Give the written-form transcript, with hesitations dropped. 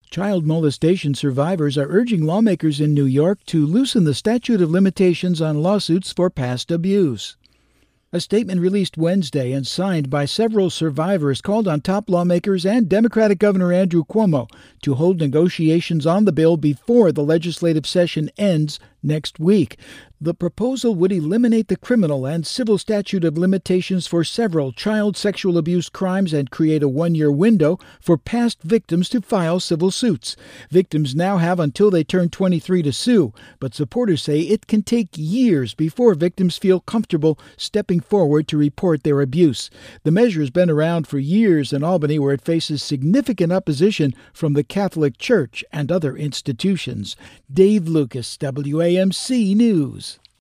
Child molestation survivors are urging lawmakers in New York to loosen the statute of limitations on lawsuits for past abuse. A statement released Wednesday and signed by several survivors called on top lawmakers and Democratic Governor Andrew Cuomo to hold negotiations on the bill before the legislative session ends next week. The proposal would eliminate the criminal and civil statute of limitations for several child sexual abuse crimes and create a one-year window for past victims to file civil suits. Victims now have until they turn 23 to sue, but supporters say it can take years before victims feel comfortable stepping forward to report their abuse. The measure has been around for years in Albany, where it faces significant opposition from the Catholic Church and other institutions. Dave Lucas, WAMC News.